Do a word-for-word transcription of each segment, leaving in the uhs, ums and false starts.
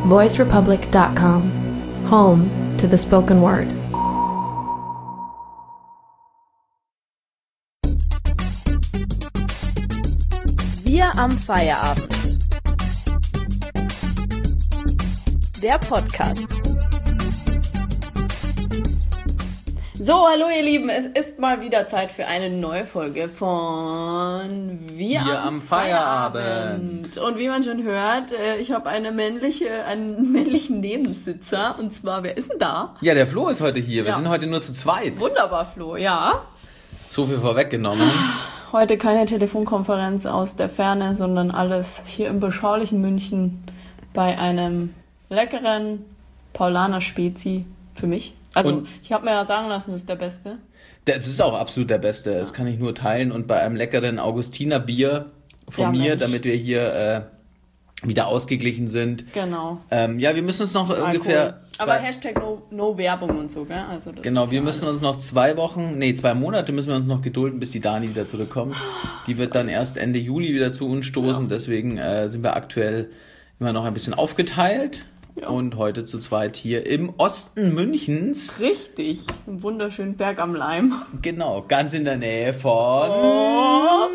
voice republic dot com, home to the spoken word. Wir am Feierabend. Der Podcast. So, hallo ihr Lieben, es ist mal wieder Zeit für eine neue Folge von Wir, Wir am, am Feierabend. Feierabend. Und wie man schon hört, äh, ich habe eine männliche, einen männlichen Nebensitzer. Und zwar, wer ist denn da? Ja, der Flo ist heute hier. Wir Ja. sind heute nur zu zweit. Wunderbar, Flo, ja. So viel vorweggenommen. Heute keine Telefonkonferenz aus der Ferne, sondern alles hier im beschaulichen München bei einem leckeren Paulaner Spezi für mich. Also Und- ich habe mir ja sagen lassen, das ist der Beste. Das ist auch absolut der Beste. Das kann ich nur teilen. Und bei einem leckeren Augustiner Bier von Ja, mir, Mensch. damit wir hier äh, wieder ausgeglichen sind. Genau. Ähm, ja, wir müssen uns noch ungefähr... Alkohol. Zwei, Aber Hashtag no, no Werbung und so, gell? Also das genau, ist wir ja müssen alles. uns noch zwei Wochen, nee, zwei Monate müssen wir uns noch gedulden, bis die Dani wieder zurückkommt. Die wird dann erst Ende Juli wieder zu uns stoßen. Ja. Deswegen äh, sind wir aktuell immer noch ein bisschen aufgeteilt. Ja. Und heute zu zweit hier im Osten Münchens. Richtig. Im wunderschönen Berg am Leim. Genau, ganz in der Nähe von Oh.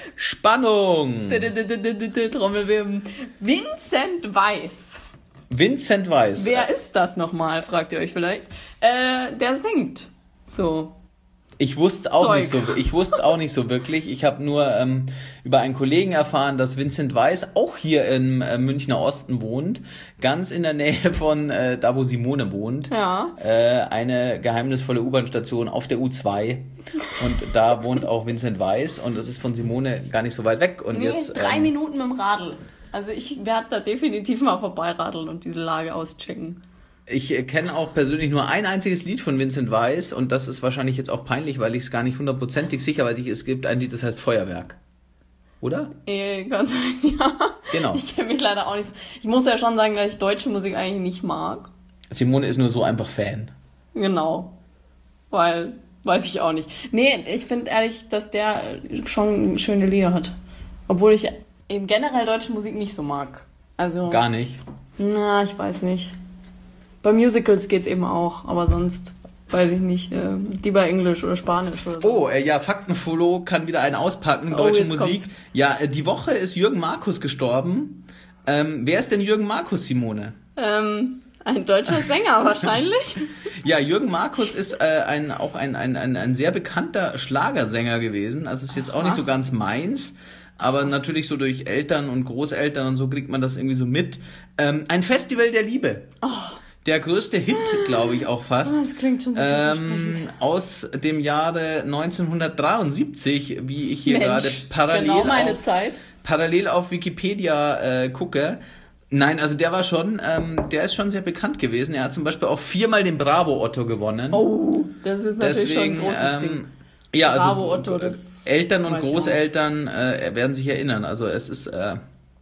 Spannung. Trommelwirbel. Vincent Weiss. Vincent Weiss. Wer ist das nochmal, fragt ihr euch vielleicht. Äh, der singt. So. Ich wusste auch Zeug. nicht so, ich wusste auch nicht so wirklich. Ich habe nur ähm, über einen Kollegen erfahren, dass Vincent Weiss auch hier im äh, Münchner Osten wohnt, ganz in der Nähe von äh, da, wo Simone wohnt. Ja. Äh, eine geheimnisvolle U-Bahn-Station auf der U zwei. Und da wohnt auch Vincent Weiss und das ist von Simone gar nicht so weit weg. Und Nee, jetzt drei ähm, Minuten mit dem Radl. Also ich werde da definitiv mal vorbeiradeln und diese Lage auschecken. Ich äh, kenne auch persönlich nur ein einziges Lied von Vincent Weiss und das ist wahrscheinlich jetzt auch peinlich, weil ich es gar nicht hundertprozentig sicher weiß. Ich, es gibt ein Lied, das heißt Feuerwerk. Oder? Eh, ganz ja. Genau. Ich kenne mich leider auch nicht so. Ich muss ja schon sagen, dass ich deutsche Musik eigentlich nicht mag. Simone ist nur so einfach Fan. Genau. Weil, weiß ich auch nicht. Nee, ich finde ehrlich, dass der schon schöne Lieder hat. Obwohl ich eben generell deutsche Musik nicht so mag. Also. Gar nicht. Na, ich weiß nicht. Bei Musicals geht's eben auch, aber sonst weiß ich nicht. Äh, lieber Englisch oder Spanisch oder so. Oh, äh, ja, Faktenfollow kann wieder einen auspacken, Oh, deutsche jetzt Musik. kommt's. Ja, äh, die Woche ist Jürgen Markus gestorben. Ähm, wer ist denn Jürgen Markus, Simone? Ähm, ein deutscher Sänger wahrscheinlich. Ja, Jürgen Markus ist äh, ein, auch ein, ein, ein, ein sehr bekannter Schlagersänger gewesen. Also ist jetzt auch nicht so ganz meins, aber natürlich so durch Eltern und Großeltern und so kriegt man das irgendwie so mit. Ähm, ein Festival der Liebe. Oh. Der größte Hit, glaube ich auch fast. Oh, das klingt schon so ähm, vielversprechend. aus dem Jahre neunzehnhundertdreiundsiebzig, wie ich hier Mensch, gerade parallel, genau meine auf, Zeit. parallel auf Wikipedia äh, gucke. Nein, also der war schon, ähm, der ist schon sehr bekannt gewesen. Er hat zum Beispiel auch viermal den Bravo Otto gewonnen. Oh, das ist natürlich Deswegen, schon ein großes ähm, Ding. Ja, also Bravo Otto, das Eltern und weiß ich auch. Großeltern äh, werden sich erinnern. Also es ist, äh,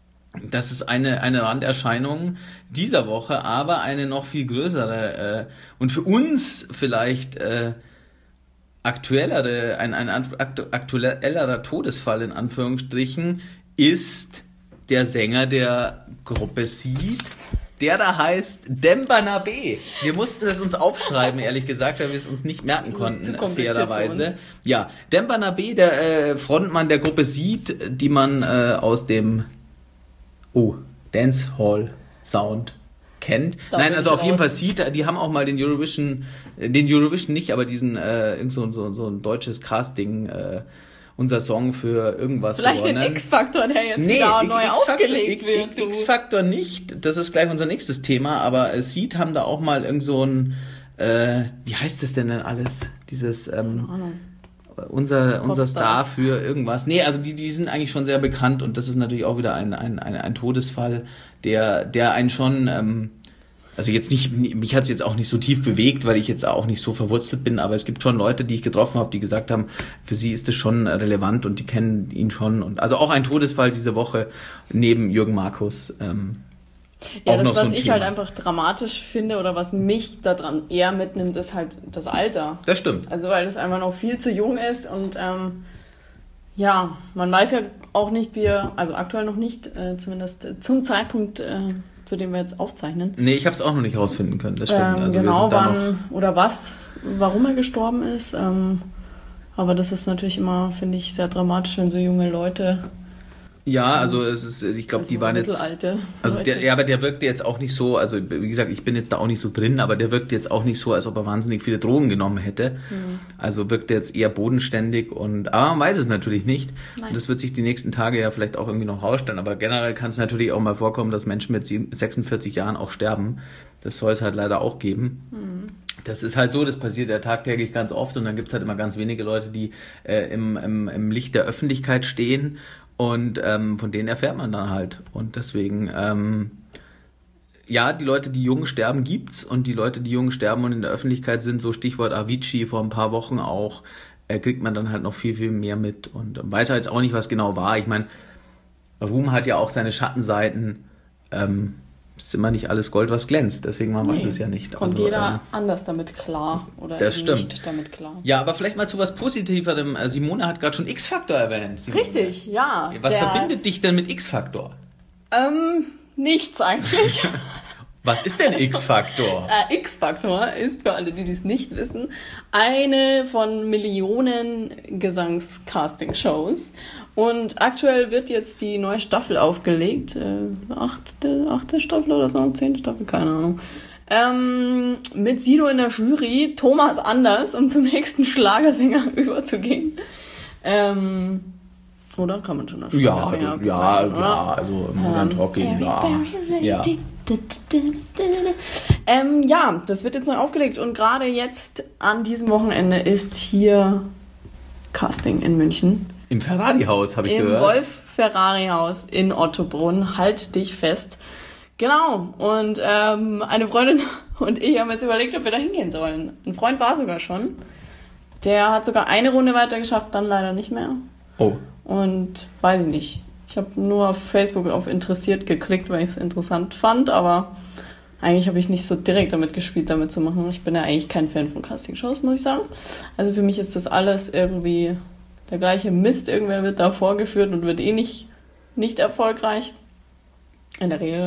das ist eine eine Randerscheinung dieser Woche, aber eine noch viel größere äh, und für uns vielleicht äh, aktuellere, ein ein aktu- aktuellerer Todesfall in Anführungsstrichen ist der Sänger der Gruppe Seed, der da heißt Demba B. Wir mussten es uns aufschreiben, ehrlich gesagt, weil wir es uns nicht merken konnten, zu kompliziert für fairerweise. uns. Ja, Demba B, der äh, Frontmann der Gruppe Seed, die man äh, aus dem oh, Dancehall Sound kennt. Da Nein, bin also ich auf jeden Fall raus. Seed, die haben auch mal den Eurovision, äh, den Eurovision nicht, aber diesen äh, irgend so, so, so ein deutsches Casting, äh, unser Song für irgendwas Vielleicht den gewonnen. X-Faktor, der jetzt Nee, wieder X- neu X-Faktor- aufgelegt X- wird. du. X-Faktor nicht, das ist gleich unser nächstes Thema, aber äh, Seed haben da auch mal irgend so ein, äh, wie heißt das denn denn alles? Dieses, ähm, Ahnung. unser, unser Popstars. Star für irgendwas. Nee, also die, die sind eigentlich schon sehr bekannt und das ist natürlich auch wieder ein, ein, ein, ein Todesfall, der, der einen schon, ähm, also jetzt nicht, mich hat es jetzt auch nicht so tief bewegt, weil ich jetzt auch nicht so verwurzelt bin, aber es gibt schon Leute, die ich getroffen habe, die gesagt haben, für sie ist das schon relevant und die kennen ihn schon. Und also auch ein Todesfall diese Woche neben Jürgen Markus. Ähm, Ja, auch das, noch so was ein ich Thema. halt einfach dramatisch finde oder was mich daran eher mitnimmt, ist halt das Alter. Das stimmt. Also weil das einfach noch viel zu jung ist und ähm, ja, man weiß ja auch nicht, wie er, also aktuell noch nicht, äh, zumindest zum Zeitpunkt äh, zu dem wir jetzt aufzeichnen. Nee, ich habe es auch noch nicht rausfinden können, das stimmt. Ähm, also genau, wann oder was, warum er gestorben ist. Ähm, aber das ist natürlich immer, finde ich, sehr dramatisch, wenn so junge Leute... Ja, also es ist, ich glaube, die waren jetzt, also der, ja, aber der wirkte jetzt auch nicht so, also wie gesagt, ich bin jetzt da auch nicht so drin, aber der wirkte jetzt auch nicht so, als ob er wahnsinnig viele Drogen genommen hätte. Mhm. Also wirkte jetzt eher bodenständig und, aber man weiß es natürlich nicht. Nein. Und das wird sich die nächsten Tage ja vielleicht auch irgendwie noch rausstellen, aber generell kann es natürlich auch mal vorkommen, dass Menschen mit sechsundvierzig Jahren auch sterben. Das soll es halt leider auch geben. Mhm. Das ist halt so, das passiert ja tagtäglich ganz oft und dann gibt's halt immer ganz wenige Leute, die äh, im, im, im Licht der Öffentlichkeit stehen. Und ähm, von denen erfährt man dann halt. Und deswegen, ähm, ja, die Leute, die jung sterben, gibt's. Und die Leute, die jung sterben und in der Öffentlichkeit sind, so Stichwort Avicii vor ein paar Wochen auch, äh, kriegt man dann halt noch viel, viel mehr mit. Und weiß halt jetzt auch nicht, was genau war. Ich meine, Ruhm hat ja auch seine Schattenseiten. Ähm, ist immer nicht alles Gold, was glänzt. Deswegen, man nee, weiß es ja nicht. Kommt also, jeder ähm, anders damit klar oder das stimmt. nicht damit klar. Ja, aber vielleicht mal zu was Positiverem. Simone hat gerade schon X-Factor erwähnt. Simone. Richtig, ja. Was der, verbindet dich denn mit X-Factor? Ähm, nichts eigentlich. Was ist denn X-Factor? Äh, X-Factor ist, für alle, die dies nicht wissen, eine von Millionen Gesangs-Casting-Shows. Und aktuell wird jetzt die neue Staffel aufgelegt. Äh, achte, achte Staffel oder so, zehnte Staffel, keine Ahnung. Ähm, mit Sido in der Jury, Thomas Anders, um zum nächsten Schlagersänger überzugehen. Ähm, oder kann man schon als Schlagersänger ja, ja, ja, ja, also Modern ähm, Talking, ja. ja. Ähm, ja, das wird jetzt neu aufgelegt und gerade jetzt an diesem Wochenende ist hier Casting in München. Im Ferrari-Haus, habe ich Im gehört. Im Wolf-Ferrari-Haus in Ottobrunn. Halt dich fest. Genau. Und ähm, eine Freundin und ich haben jetzt überlegt, ob wir da hingehen sollen. Ein Freund war sogar schon. Der hat sogar eine Runde weiter geschafft, dann leider nicht mehr. Oh. Und weiß ich nicht. Ich habe nur auf Facebook auf interessiert geklickt, weil ich es interessant fand, aber eigentlich habe ich nicht so direkt damit gespielt, damit zu machen. Ich bin ja eigentlich kein Fan von Castingshows, muss ich sagen. Also für mich ist das alles irgendwie der gleiche Mist. Irgendwer wird da vorgeführt und wird eh nicht, nicht erfolgreich. In der Regel.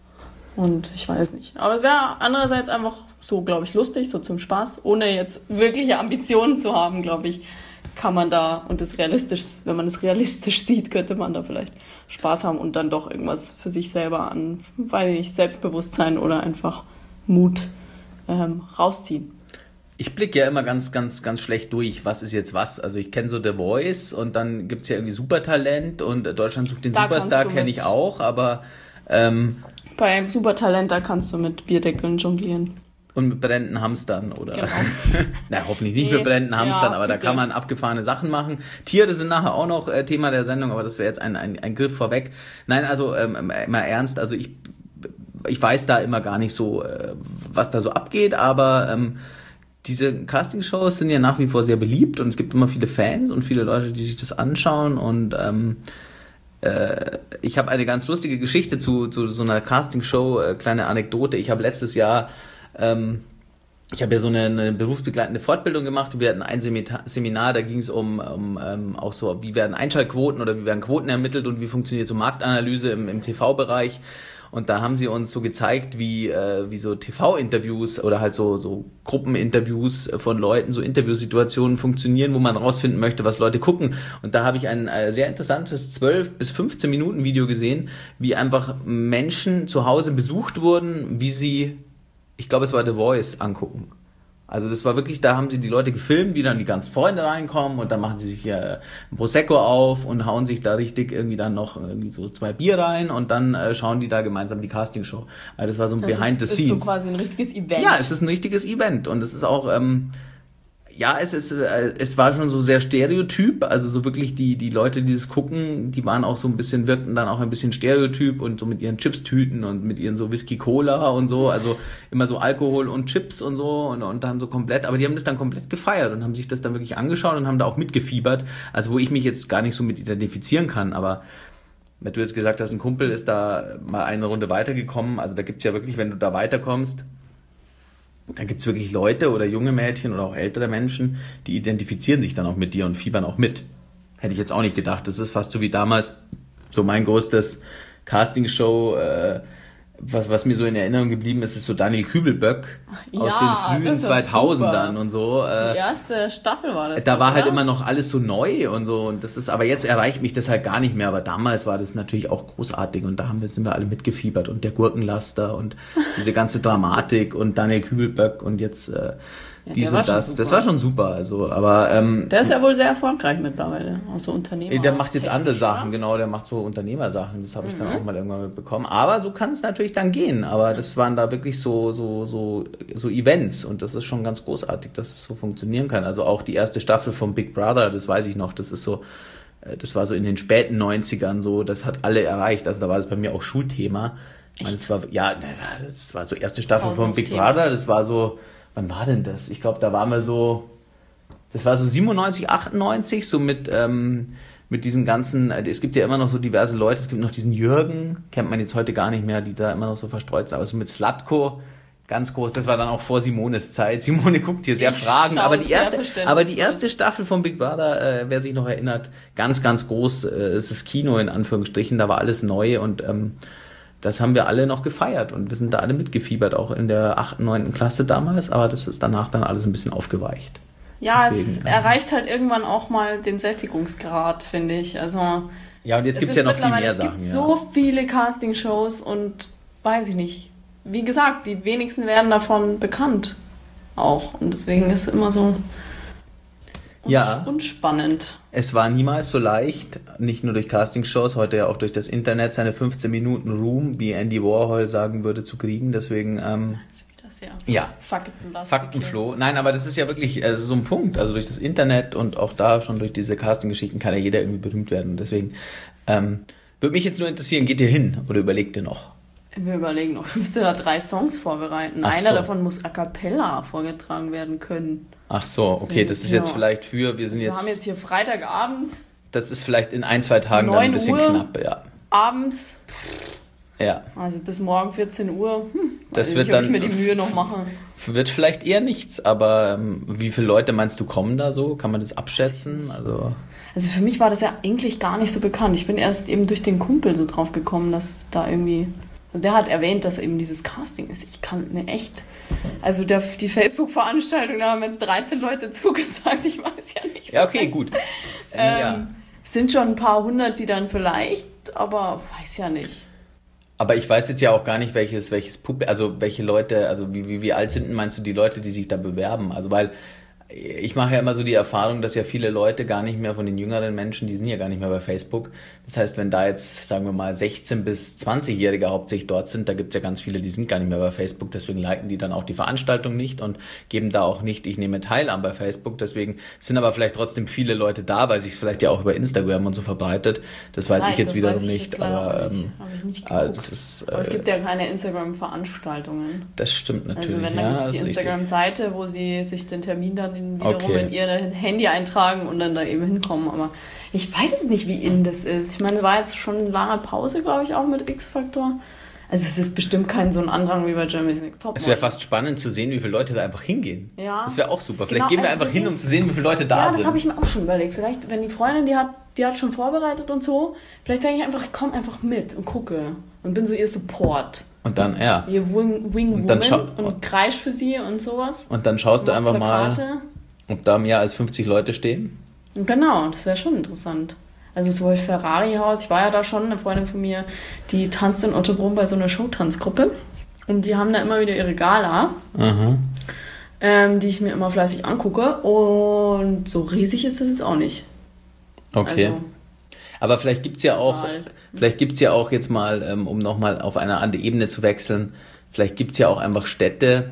Und ich weiß nicht. Aber es wäre andererseits einfach so, glaube ich, lustig, so zum Spaß. Ohne jetzt wirkliche Ambitionen zu haben, glaube ich, kann man da, und das realistisch, wenn man es realistisch sieht, könnte man da vielleicht Spaß haben und dann doch irgendwas für sich selber an, weiß ich nicht, Selbstbewusstsein oder einfach Mut ähm, rausziehen. Ich blicke ja immer ganz, ganz, ganz schlecht durch, was ist jetzt was. Also ich kenne so The Voice und dann gibt's ja irgendwie Supertalent und Deutschland sucht den da Superstar, kenne ich auch, aber ähm, bei Supertalent, da kannst du mit Bierdeckeln jonglieren. Und mit brennenden Hamstern, oder? Genau. Na, hoffentlich nicht nee, mit brennenden Hamstern, ja, aber bitte. Da kann man abgefahrene Sachen machen. Tiere sind nachher auch noch äh, Thema der Sendung, aber das wäre jetzt ein, ein, ein Griff vorweg. Nein, also ähm, immer ernst, also ich, ich weiß da immer gar nicht so, äh, was da so abgeht, aber ähm, diese Castingshows sind ja nach wie vor sehr beliebt und es gibt immer viele Fans und viele Leute, die sich das anschauen und ähm, äh, ich habe eine ganz lustige Geschichte zu, zu so einer Castingshow, äh, kleine Anekdote. Ich habe letztes Jahr Ähm, ich habe ja so eine, eine berufsbegleitende Fortbildung gemacht. Wir hatten ein Seminar, da ging es um, um ähm, auch so, wie werden Einschaltquoten oder wie werden Quoten ermittelt und wie funktioniert so Marktanalyse im, im T V-Bereich. Und da haben sie uns so gezeigt, wie äh, wie so T V-Interviews oder halt so so Gruppeninterviews von Leuten, so Interviewsituationen funktionieren, wo man rausfinden möchte, was Leute gucken. Und da habe ich ein äh, sehr interessantes zwölf bis fünfzehn Minuten Video gesehen, wie einfach Menschen zu Hause besucht wurden, wie sie, ich glaube, es war The Voice, angucken. Also das war wirklich, da haben sie die Leute gefilmt, wie dann die ganzen Freunde reinkommen und dann machen sie sich hier ein Prosecco auf und hauen sich da richtig irgendwie dann noch irgendwie so zwei Bier rein und dann äh, schauen die da gemeinsam die Castingshow. Also das war so ein das Behind ist, the Scenes. Das ist so quasi ein richtiges Event. Ja, es ist ein richtiges Event und es ist auch, ähm, ja, es ist, äh, es war schon so sehr stereotyp, also so wirklich die die Leute, die das gucken, die waren auch so ein bisschen, wirkten dann auch ein bisschen stereotyp und so mit ihren Chipstüten und mit ihren so Whisky-Cola und so, also immer so Alkohol und Chips und so und, und dann so komplett, aber die haben das dann komplett gefeiert und haben sich das dann wirklich angeschaut und haben da auch mitgefiebert, also wo ich mich jetzt gar nicht so mit identifizieren kann, aber wenn du jetzt gesagt hast, ein Kumpel ist da mal eine Runde weitergekommen, also da gibt's ja wirklich, wenn du da weiterkommst, da gibt's wirklich Leute oder junge Mädchen oder auch ältere Menschen, die identifizieren sich dann auch mit dir und fiebern auch mit. Hätte ich jetzt auch nicht gedacht. Das ist fast so wie damals so mein größtes Castingshow äh, was, was mir so in Erinnerung geblieben ist, ist so Daniel Kübelböck Ja, aus den frühen das war zweitausendern super. und so. Äh, Die erste Staffel war das. Da doch, war halt oder? immer noch alles so neu und so und das ist, aber jetzt erreicht mich das halt gar nicht mehr, aber damals war das natürlich auch großartig und da haben wir, sind wir alle mitgefiebert und der Gurkenlaster und diese ganze Dramatik und Daniel Kübelböck und jetzt äh, Ja, dies der war und schon das, super. das war schon super, also, aber ähm, Der ist ja wohl sehr erfolgreich mittlerweile, auch so Unternehmer. der macht jetzt andere technisch, Sachen, oder? genau, der macht so Unternehmersachen, das habe ich Mhm. dann auch mal irgendwann mitbekommen. Aber so kann es natürlich dann gehen, aber das waren da wirklich so so so so Events und das ist schon ganz großartig, dass es so funktionieren kann. Also auch die erste Staffel von Big Brother, das weiß ich noch, das ist so, äh, das war so in den späten neunzigern so, das hat alle erreicht, also da war das bei mir auch Schulthema. Ich meine, das war, ja, naja, das war so erste Staffel von Big Thema. Brother, das war so, wann war denn das? Ich glaube, da waren wir so, das war so siebenundneunzig, achtundneunzig, so mit, ähm, mit diesen ganzen, es gibt ja immer noch so diverse Leute, es gibt noch diesen Jürgen, kennt man jetzt heute gar nicht mehr, die da immer noch so verstreut sind, aber so mit Slatko, ganz groß, das war dann auch vor Simones Zeit. Simone guckt hier sehr Ich fragend, schau aber die sehr erste, verständnisvoll. aber die erste Staffel von Big Brother, äh, wer sich noch erinnert, ganz, ganz groß, äh, ist das Kino in Anführungsstrichen, da war alles neu und, ähm, das haben wir alle noch gefeiert und wir sind da alle mitgefiebert, auch in der achten, neunten Klasse damals, aber das ist danach dann alles ein bisschen aufgeweicht. Ja, es Deswegen, ähm, erreicht halt irgendwann auch mal den Sättigungsgrad, finde ich. Also Ja, und jetzt es gibt's ist ja noch viel mittlerweile- mehr es Sachen. gibt Ja. so viele Castingshows und weiß ich nicht. Wie gesagt, die wenigsten werden davon bekannt auch und deswegen ist es immer so Ja. unspannend. Es war niemals so leicht, nicht nur durch Castingshows, heute ja auch durch das Internet, seine fünfzehn Minuten Ruhm, wie Andy Warhol sagen würde, zu kriegen. Deswegen, ähm, Also wie das ja. ja, Faktenlastig. Faktenfloh. Nein, aber das ist ja wirklich äh, so ein Punkt. Also durch das Internet und auch da schon durch diese Casting-Geschichten kann ja jeder irgendwie berühmt werden. Und deswegen ähm, würde mich jetzt nur interessieren, geht ihr hin oder überlegt ihr noch? Wir überlegen noch, ich müsste da drei Songs vorbereiten. Ach Einer so. davon muss a cappella vorgetragen werden können. Ach so, okay, das ist jetzt Ja. vielleicht für, wir sind Wir jetzt, haben jetzt hier Freitagabend, das ist vielleicht in ein, zwei Tagen dann ein neun bisschen Uhr. knapp, ja. abends, Ja, also bis morgen vierzehn Uhr. Hm, Das weiß wird nicht, ob dann- ich mir die Mühe noch mache. wird vielleicht eher nichts, aber ähm, wie viele Leute meinst du kommen da so? Kann man das abschätzen? Also Also für mich war das ja eigentlich gar nicht so bekannt. Ich bin erst eben durch den Kumpel so drauf gekommen, dass da irgendwie... Also der hat erwähnt, dass eben dieses Casting ist. Ich kann mir echt... Also der, die Facebook-Veranstaltung, da haben jetzt dreizehn Leute zugesagt. Ich weiß ja nicht. ja, okay, gut. Ähm, ja. Es sind schon ein paar hundert, die dann vielleicht, aber weiß ja nicht. Aber ich weiß jetzt ja auch gar nicht, welches, welches Publikum, also welche Leute, also wie, wie, wie alt sind denn, meinst du, die Leute, die sich da bewerben? Also weil ich mache ja immer so die Erfahrung, dass ja viele Leute gar nicht mehr von den jüngeren Menschen, die sind ja gar nicht mehr bei Facebook. Das heißt, wenn da jetzt, sagen wir mal, sechzehn- bis zwanzigjährige hauptsächlich dort sind, da gibt's ja ganz viele, die sind gar nicht mehr bei Facebook, deswegen liken die dann auch die Veranstaltung nicht und geben da auch nicht, ich nehme teil an bei Facebook, deswegen sind aber vielleicht trotzdem viele Leute da, weil sich es vielleicht ja auch über Instagram und so verbreitet. Das weiß Nein, ich jetzt das wiederum weiß ich nicht, jetzt leider aber auch nicht. ähm, Habe ich nicht ah, geguckt. das ist, Aber es äh, gibt ja keine Instagram-Veranstaltungen. das stimmt natürlich. Also wenn, dann ja, gibt es das die ist richtig. Instagram-Seite, wo sie sich den Termin dann in, wiederum Okay. in ihr Handy eintragen und dann da eben hinkommen. Aber ich weiß es nicht, wie in das ist. Ich meine, es war jetzt schon eine lange Pause, glaube ich, auch mit X-Factor. Also es ist bestimmt kein so ein Andrang wie bei Germany's Next Top. Es wäre fast spannend zu sehen, wie viele Leute da einfach hingehen. Ja. Das wäre auch super. Vielleicht Genau, gehen wir also einfach hin, deswegen- um zu sehen, wie viele Leute da Ja, sind. das habe ich mir auch schon überlegt. Vielleicht, wenn die Freundin, die hat, die hat schon vorbereitet und so, vielleicht denke ich einfach, ich komme einfach mit und gucke und bin so ihr Support. Und dann, ja. Ihr Wing, Wing Und dann Woman schau- und kreisch für sie und sowas. Und dann schaust du Mach einfach mal, Plakate. ob da mehr als fünfzig Leute stehen. Und genau, das wäre schon interessant. Also so ein Ferrari-Haus, ich war ja da schon, eine Freundin von mir, die tanzt in Ottobrunn bei so einer Showtanzgruppe. Und die haben da immer wieder ihre Gala, Mhm. ähm, die ich mir immer fleißig angucke. Und so riesig ist das jetzt auch nicht. Okay. Also, Aber vielleicht gibt's ja auch, Saal. vielleicht gibt's ja auch jetzt mal, ähm, um nochmal auf eine andere Ebene zu wechseln, vielleicht gibt's ja auch einfach Städte,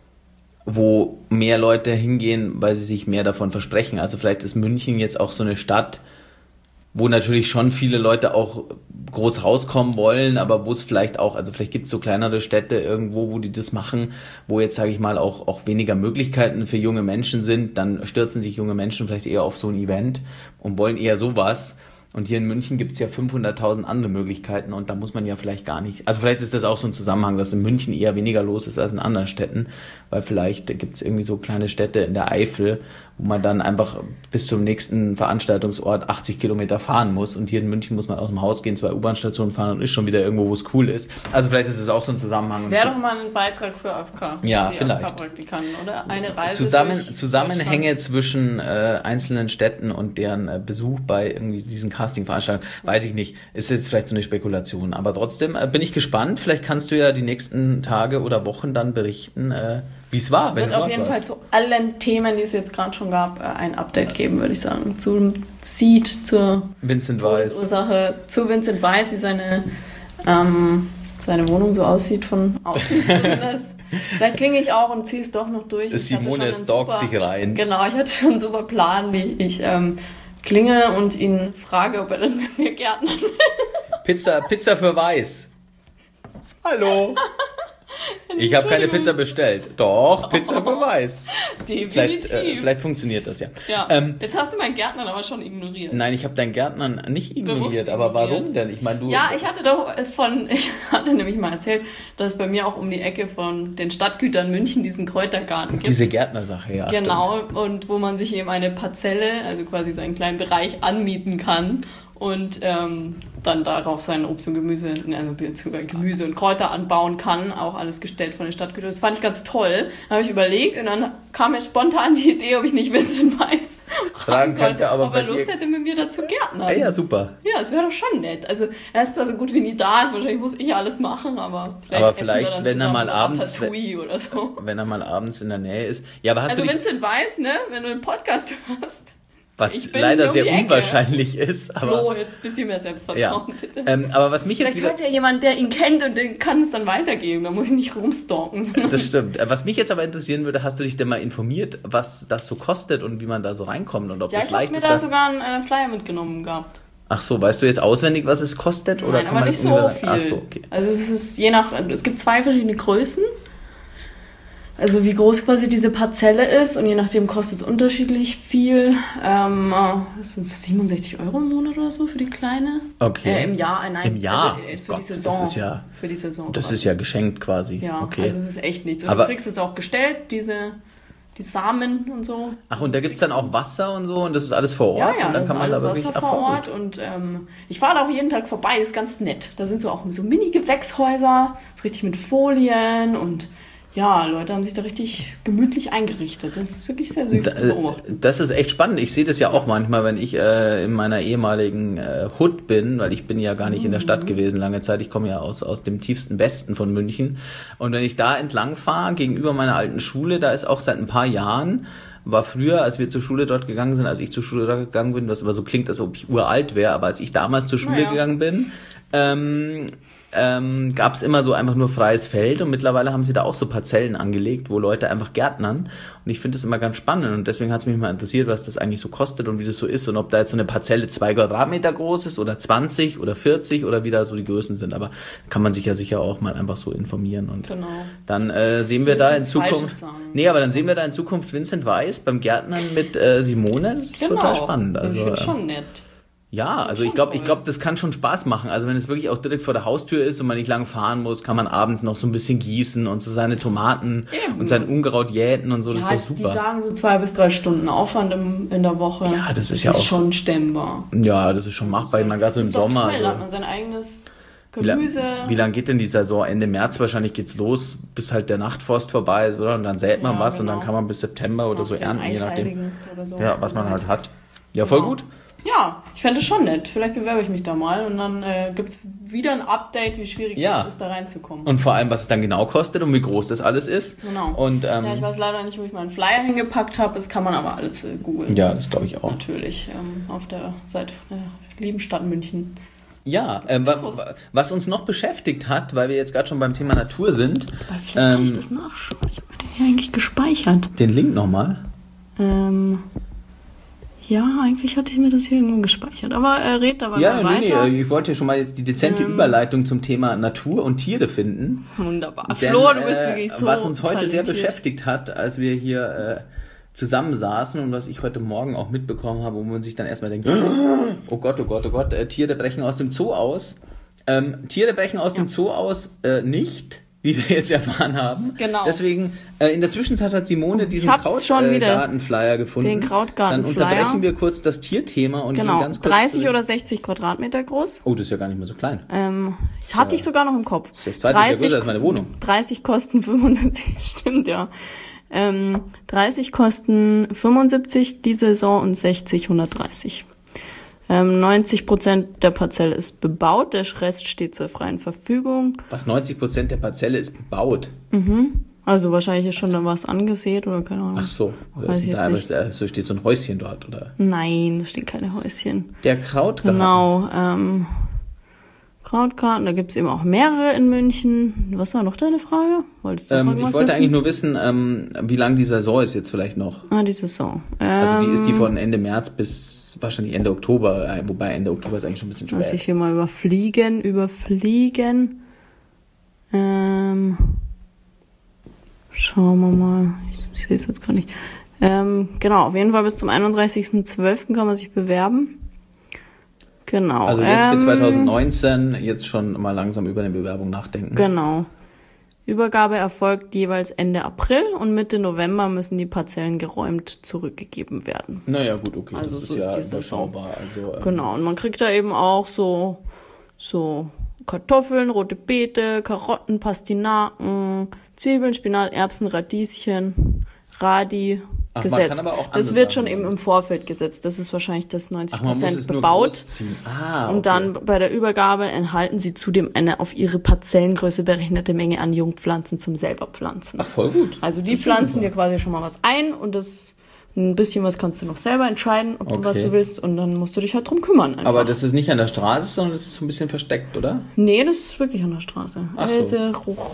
wo mehr Leute hingehen, weil sie sich mehr davon versprechen. Also vielleicht ist München jetzt auch so eine Stadt, wo natürlich schon viele Leute auch groß rauskommen wollen, aber wo es vielleicht auch, also vielleicht gibt es so kleinere Städte irgendwo, wo die das machen, wo jetzt, sage ich mal, auch, auch weniger Möglichkeiten für junge Menschen sind, dann stürzen sich junge Menschen vielleicht eher auf so ein Event und wollen eher sowas. Und hier in München gibt es ja fünfhunderttausend andere Möglichkeiten und da muss man ja vielleicht gar nicht, also vielleicht ist das auch so ein Zusammenhang, dass in München eher weniger los ist als in anderen Städten, weil vielleicht gibt es irgendwie so kleine Städte in der Eifel, wo man dann einfach bis zum nächsten Veranstaltungsort achtzig Kilometer fahren muss. Und hier in München muss man aus dem Haus gehen, zwei U-Bahn-Stationen fahren und ist schon wieder irgendwo, wo es cool ist. Also vielleicht ist es auch so ein Zusammenhang. Das wäre doch mal ein Beitrag für A F K. Ja, die vielleicht. A F K-Praktikanten, oder? Eine Reise Zusammen, durch Zusammenhänge zwischen äh, einzelnen Städten und deren äh, Besuch bei irgendwie diesen Casting-Veranstaltungen, weiß ich nicht. Ist jetzt vielleicht so eine Spekulation. Aber trotzdem äh, bin ich gespannt. Vielleicht kannst du ja die nächsten Tage oder Wochen dann berichten, äh, wie es war. Es wenn wird auf jeden Fall zu allen Themen, die es jetzt gerade schon gab, ein Update geben, würde ich sagen. Zum Seed, zur Vincent Weiss. Todesursache, zu Vincent Weiss, wie seine, ähm, seine Wohnung so aussieht von außen zumindest. Vielleicht klinge ich auch und ziehe es doch noch durch. Das Simone stalkt sich rein. Genau, ich hatte schon einen super Plan, wie ich ähm, klinge und ihn frage, ob er dann mit mir gärtnern will. Pizza, Pizza für Weiß. Hallo. Ich habe keine Pizza bestellt. Doch, Pizza für Weiß. Definitiv. Vielleicht, äh, vielleicht funktioniert das ja. ja. Ähm, Jetzt hast du meinen Gärtner aber schon ignoriert. Nein, ich habe deinen Gärtner nicht ignoriert. Bewusst Aber ignoriert. warum denn? Ich meine, du. Ja, ich hatte doch von, ich hatte nämlich mal erzählt, dass es bei mir auch um die Ecke von den Stadtgütern München diesen Kräutergarten gibt. Diese Gärtnersache, ja. Genau, und wo man sich eben eine Parzelle, also quasi so einen kleinen Bereich anmieten kann und ähm, dann darauf sein Obst und Gemüse, also Gemüse und Kräuter anbauen kann, auch alles gestellt von den Stadtgütern. Das fand ich ganz toll. Da habe ich überlegt und dann kam mir spontan die Idee, ob ich nicht Vincent Weiss fragen sollte, könnte, aber ob er bei Lust dir- hätte, mit mir dazu gärtnern. Ja, ja, super. Ja, es wäre doch schon nett. Also er ist zwar so gut wie nie da, ist wahrscheinlich muss ich alles machen, aber vielleicht, Aber essen vielleicht, wir dann wenn er zusammen mal was abends- Ratatouille oder so. Wenn er mal abends in der Nähe ist. Ja, aber hast Also du dich, Vincent Weiss, ne, wenn du einen Podcast hörst, was ich bin leider um sehr die Ecke. unwahrscheinlich ist, aber. Flo, jetzt ein bisschen mehr Selbstvertrauen, Ja. bitte. Ähm, aber was mich jetzt Vielleicht wieder. hört ja jemand, der ihn kennt und den kann es dann weitergeben. Da muss ich nicht rumstalken. Das stimmt. Äh, Was mich jetzt aber interessieren würde, hast du dich denn mal informiert, was das so kostet und wie man da so reinkommt und ob Ja, das ich habe leicht mir ist? da da- sogar einen äh, Flyer mitgenommen gehabt. Ach so, weißt du jetzt auswendig, was es kostet? Oder Nein, kann aber man nicht das so ungefähr- viel. Ach so, okay. Also es ist je nach, es gibt zwei verschiedene Größen. Also wie groß quasi diese Parzelle ist und je nachdem kostet es unterschiedlich viel. Ähm, das sind so siebenundsechzig Euro im Monat oder so für die kleine. Okay. Äh, Im Jahr, äh, nein. Im Jahr? Also, äh, für Gott, die Saison. das ist ja- Für die Saison. Das quasi. ist ja geschenkt quasi. Ja, Okay. also es ist echt nichts. Und Aber- du kriegst es auch gestellt, diese, die Samen und so. Ach, und da gibt's dann auch Wasser und so und das ist alles vor Ort? Ja, ja, und dann das kann ist man alles da wirklich Wasser vor erfahren. Ort und ähm, ich fahre da auch jeden Tag vorbei, ist ganz nett. Da sind so auch so Mini-Gewächshäuser, so richtig mit Folien und ja, Leute haben sich da richtig gemütlich eingerichtet. Das ist wirklich sehr süß zu beobachten. Das ist echt spannend. Ich sehe das ja auch manchmal, wenn ich äh, in meiner ehemaligen äh, Hood bin, weil ich bin ja gar nicht in der Stadt gewesen lange Zeit. Ich komme ja aus, aus dem tiefsten Westen von München. Und wenn ich da entlang fahre, gegenüber meiner alten Schule, da ist auch seit ein paar Jahren, war früher, als wir zur Schule dort gegangen sind, als ich zur Schule dort gegangen bin, was aber so klingt, als ob ich uralt wäre, aber als ich damals zur Schule Naja. gegangen bin, ähm, ähm, gab es immer so einfach nur freies Feld und mittlerweile haben sie da auch so Parzellen angelegt, wo Leute einfach gärtnern und ich finde das immer ganz spannend und deswegen hat es mich mal interessiert, was das eigentlich so kostet und wie das so ist und ob da jetzt so eine Parzelle zwei Quadratmeter groß ist oder zwanzig oder vierzig oder wie da so die Größen sind, aber kann man sich ja sicher auch mal einfach so informieren und Genau. dann äh, sehen wir will da jetzt in nichts Zukunft, Falsches sagen. nee, aber dann sehen wir da in Zukunft Vincent Weiss beim Gärtnern mit äh, Simone, das ist total spannend. Also, Also, ich finde äh, schon nett. ja, also schon ich glaube, toll. ich glaube, das kann schon Spaß machen. Also wenn es wirklich auch direkt vor der Haustür ist und man nicht lang fahren muss, kann man abends noch so ein bisschen gießen und so seine Tomaten Eben. und sein Unkraut jäten und so, das Ja, ist doch die super. sagen so zwei bis drei Stunden Aufwand im, in der Woche. Ja, das ist ja auch- schon stemmbar. Ja, das ist schon machbar. Ich meine, gerade so im ist doch Sommer. toll, da hat man Also, sein eigenes wie, lang, Gemüse. wie lang geht denn die Saison? Ende März wahrscheinlich geht's los, bis halt der Nachtfrost vorbei ist, oder? Und dann sät man Ja, was und genau. dann kann man bis September oder Auf so den ernten, je nachdem. Eisheiligen oder so. Ja, was man halt hat. Ja, voll Genau. gut. Ja, ich fände es schon nett. Vielleicht bewerbe ich mich da mal und dann äh, gibt es wieder ein Update, wie schwierig Ja. es ist, da reinzukommen. Und vor allem, was es dann genau kostet und wie groß das alles ist. Genau. Und, ähm, ja, ich weiß leider nicht, wo ich meinen Flyer hingepackt habe. Das kann man aber alles äh, googeln. ja, das glaube ich auch. Natürlich, ähm, auf der Seite von der lieben Stadt München. Ja, ähm, wa, Infos. wa- was uns noch beschäftigt hat, weil wir jetzt gerade schon beim Thema Natur sind, Aber vielleicht kann ich ähm, das nachschauen. Ich habe mir den hier eigentlich gespeichert. den Link nochmal. Ähm, ja, eigentlich hatte ich mir das hier irgendwo gespeichert. Aber äh, red dabei Ja, mal nee, weiter. nee, ich wollte ja schon mal jetzt die dezente Ähm. Überleitung zum Thema Natur und Tiere finden. Wunderbar. Denn, Flo, du bist äh, wirklich so was uns heute sehr talentiert. beschäftigt hat, als wir hier äh, zusammensaßen und was ich heute Morgen auch mitbekommen habe, wo man sich dann erstmal denkt, oh Gott, oh Gott, oh Gott, äh, Tiere brechen aus dem Zoo aus. Ähm, Tiere brechen aus dem Zoo aus äh, nicht, wie wir jetzt erfahren haben. Genau. Deswegen, äh, in der Zwischenzeit hat Simone diesen Krautgartenflyer äh, gefunden. Den Krautgartenflyer. Dann unterbrechen wir kurz das Tierthema und genau. gehen ganz kurz... dreißig oder sechzig Quadratmeter groß. Oh, das ist ja gar nicht mehr so klein. Ähm, das hatte ja, ich sogar noch im Kopf. Das ist das zweite ja größer als meine Wohnung. dreißig kosten fünfundsiebzig, stimmt, ja. Ähm, dreißig kosten fünfundsiebzig die Saison und sechzig hundertdreißig. Ähm, neunzig Prozent der Parzelle ist bebaut, der Rest steht zur freien Verfügung. Was, neunzig Prozent der Parzelle ist bebaut? Mhm. Also wahrscheinlich ist schon da was angesät oder keine Ahnung. Ach so, oder ist da, da so steht so ein Häuschen dort, oder? Nein, da stehen keine Häuschen. Der Krautgarten. Genau, ähm, Krautgarten, da gibt's eben auch mehrere in München. Was war noch deine Frage? Wolltest du ähm, irgendwas ich wollte wissen? eigentlich nur wissen, ähm, wie lang die Saison ist jetzt vielleicht noch. Ah, die Saison. Ähm, also die ist die von Ende März bis wahrscheinlich Ende Oktober, wobei Ende Oktober ist eigentlich schon ein bisschen spät. Lass ich hier mal überfliegen, überfliegen. Ähm, schauen wir mal. Ich, ich sehe es jetzt gar nicht. Ähm, genau, auf jeden Fall bis zum einunddreißigsten zwölften kann man sich bewerben. Genau. Also jetzt ähm, für zwanzig neunzehn jetzt schon mal langsam über eine Bewerbung nachdenken. Genau. Übergabe erfolgt jeweils Ende April und Mitte November müssen die Parzellen geräumt zurückgegeben werden. Naja, gut, okay, also das so ist ja ist überschaubar. Also, ähm, genau, und man kriegt da eben auch so, so Kartoffeln, rote Beete, Karotten, Pastinaken, Zwiebeln, Spinat, Erbsen, Radieschen, Radi, Ach, gesetzt. Man kann aber auch das wird Sachen schon eben im Vorfeld gesetzt. Das ist wahrscheinlich das neunzig Prozent bebaut. Ah, okay. Und dann bei der Übergabe enthalten sie zudem eine auf ihre Parzellengröße berechnete Menge an Jungpflanzen zum selberpflanzen. Ach, voll gut. Also die pflanzen dir quasi schon mal was ein und das ein bisschen was kannst du noch selber entscheiden, ob okay. du was du willst und dann musst du dich halt drum kümmern einfach. Aber das ist nicht an der Straße, sondern das ist so ein bisschen versteckt, oder? Nee, das ist wirklich an der Straße. Ach so. Else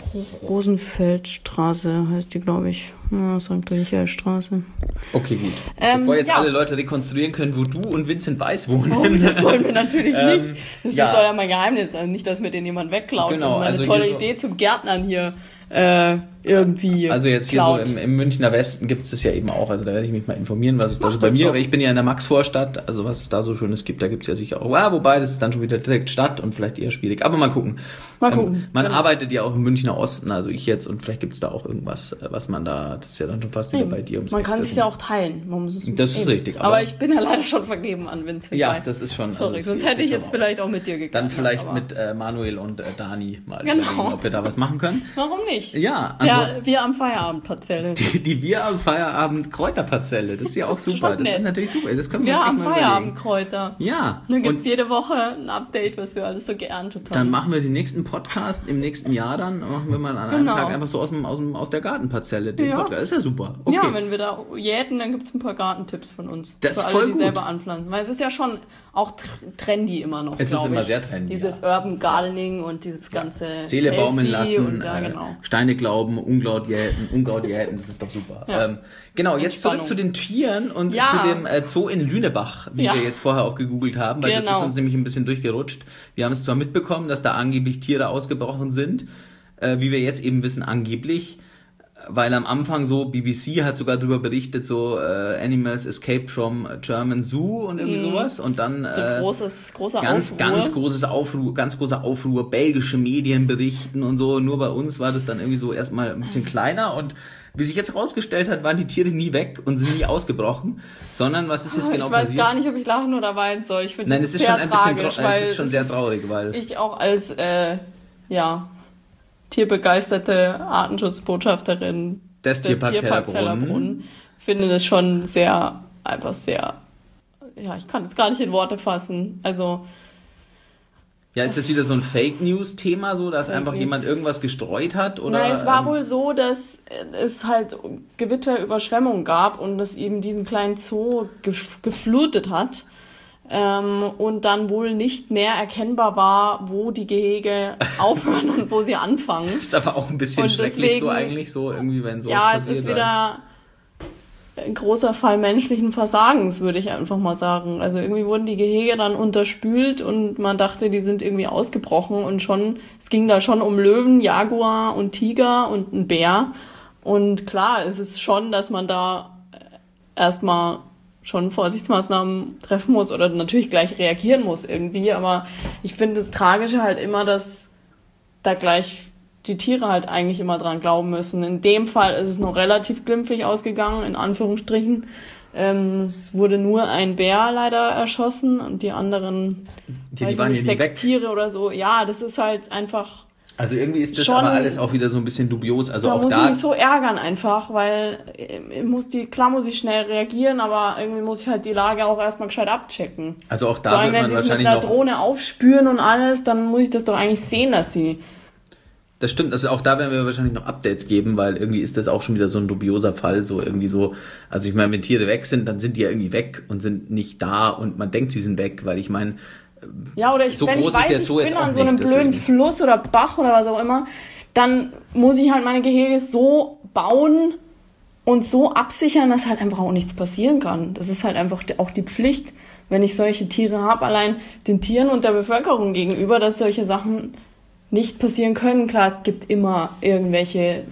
Rosenfeldstraße heißt die, glaube ich. Ja, Sankt Michaelstraße. Okay, gut. Ähm, Bevor jetzt ja. alle Leute rekonstruieren können, wo du und Vincent Weiss wohnen. Oh, das wollen wir natürlich ähm, nicht. Das ja. ist ja mein Geheimnis. Also nicht, dass mir den jemand wegklaut Genau, und meine also tolle hier so Idee zum Gärtnern hier äh, irgendwie Also jetzt klaut. hier so im, im Münchner Westen gibt es das ja eben auch. Also da werde ich mich mal informieren, was es da Mach so bei das mir, doch. weil ich bin ja in der Maxvorstadt, also was es da so Schönes gibt, da gibt es ja sicher auch. Ja, wobei, das ist dann schon wieder direkt Stadt und vielleicht eher schwierig. Aber mal gucken. Mal gucken. Ähm, man genau. arbeitet ja auch im Münchner Osten, also ich jetzt, und vielleicht gibt es da auch irgendwas, was man da, das ist ja dann schon fast wieder Eben. bei dir ums Man Eck. kann Das sich ja auch teilen. Man muss es Das ist eben. richtig, Aber, aber- ich bin ja leider schon vergeben an Vincent. Ja, Weiss. das ist schon. Sorry, also, sonst das hätte ich sieht jetzt schon vielleicht aus. auch mit dir gegangen. Dann vielleicht aber mit äh, Manuel und äh, Dani mal Genau. überlegen, ob wir da was machen können. Warum nicht? Ja, also Ja, wir am Feierabend-Parzelle. die, die wir am Feierabend Kräuterparzelle, das ist ja auch Das ist super. schon Das ist nett. natürlich super. Das können wir Wir uns echt am mal überlegen. Feierabendkräuter. Ja. Dann gibt's Und jede Woche ein Update, was wir alles so geerntet haben. dann machen wir den nächsten Podcast im nächsten Jahr dann, machen wir mal an einem Genau. Tag einfach so aus, dem, aus, dem, aus der Gartenparzelle den Ja. Podcast. Ist ja super. Okay. Ja, wenn wir da jäten, dann gibt's ein paar Gartentipps von uns. Das für ist alle, voll die gut. selber anpflanzen. Weil es ist ja schon auch tr- trendy immer noch, Es ist glaub immer ich. sehr trendy, Dieses ja. Urban Gardening und dieses ganze Seele baumeln Healthy lassen, und, ja, äh, genau. Steine glauben, Unkraut jäten, Unkraut jäten, das ist doch super. Ja. Ähm, genau, jetzt Entspannung. zurück zu den Tieren und Ja. zu dem äh, Zoo in Lünebach, wie Ja. wir jetzt vorher auch gegoogelt haben, weil das Genau. ist uns nämlich ein bisschen durchgerutscht. Wir haben es zwar mitbekommen, dass da angeblich Tiere ausgebrochen sind, äh, wie wir jetzt eben wissen, angeblich, weil am Anfang so, B B C hat sogar darüber berichtet, so äh, Animals escaped from German Zoo und irgendwie Mhm. sowas und dann So äh, großes, großer ganz, Aufruhr. ganz großes Aufruhr, ganz großer Aufruhr, belgische Medien berichten und so. Nur bei uns war das dann irgendwie so erstmal ein bisschen kleiner und wie sich jetzt herausgestellt hat, waren die Tiere nie weg und sind nie ausgebrochen, sondern was ist jetzt genau ich weiß passiert? gar nicht, ob ich lachen oder weinen soll. Ich finde Nein, das es ist sehr schon ein bisschen, tragisch, trau- weil es ist schon es sehr ist- traurig, weil Ich auch als äh, ja tierbegeisterte Artenschutzbotschafterin das des Tierpark Zellerbrunn, Tierpark finde das schon sehr, einfach sehr, ja, ich kann es gar nicht in Worte fassen. Also, ja, ist das wieder so ein Fake-News-Thema, so, dass Fake einfach News. jemand irgendwas gestreut hat? Oder, nein, es war ähm, wohl so, dass es halt Gewitterüberschwemmungen gab und das eben diesen kleinen Zoo gef- geflutet hat. Ähm, und dann wohl nicht mehr erkennbar war, wo die Gehege aufhören und wo sie anfangen. ist aber auch ein bisschen Und schrecklich deswegen- so eigentlich, so irgendwie, wenn sowas Ja, es passiert. ist weil- wieder ein großer Fall menschlichen Versagens, würde ich einfach mal sagen. Also irgendwie wurden die Gehege dann unterspült und man dachte, die sind irgendwie ausgebrochen und schon, es ging da schon um Löwen, Jaguar und Tiger und einen Bär. Und klar, es ist schon, dass man da erstmal schon Vorsichtsmaßnahmen treffen muss oder natürlich gleich reagieren muss irgendwie. Aber ich finde das Tragische halt immer, dass da gleich die Tiere halt eigentlich immer dran glauben müssen. In dem Fall ist es noch relativ glimpflich ausgegangen, in Anführungsstrichen. Ähm, es wurde nur ein Bär leider erschossen und die anderen, die, weiß die waren nicht, ja sechs weg. Tiere oder so. Ja, das ist halt einfach... Also irgendwie ist das schon, aber alles auch wieder so ein bisschen dubios. Also da auch muss da ich mich so ärgern einfach, weil ich muss die, klar muss ich schnell reagieren, aber irgendwie muss ich halt die Lage auch erstmal gescheit abchecken. Also auch da Vor allem, wird wenn man sie es mit wahrscheinlich einer noch... Drohne aufspüren und alles, dann muss ich das doch eigentlich sehen, dass sie... Das stimmt, also auch da werden wir wahrscheinlich noch Updates geben, weil irgendwie ist das auch schon wieder so ein dubioser Fall, so irgendwie so, also ich meine, wenn Tiere weg sind, dann sind die ja irgendwie weg und sind nicht da und man denkt, sie sind weg, weil ich meine, ja, oder ich, so wenn groß ich weiß, ist der ich Zoo bin jetzt an auch so einem nicht, blöden deswegen. Fluss oder Bach oder was auch immer, dann muss ich halt meine Gehege so bauen und so absichern, dass halt einfach auch nichts passieren kann. Das ist halt einfach auch die Pflicht, wenn ich solche Tiere habe, allein den Tieren und der Bevölkerung gegenüber, dass solche Sachen nicht passieren können. Klar, es gibt immer irgendwelche,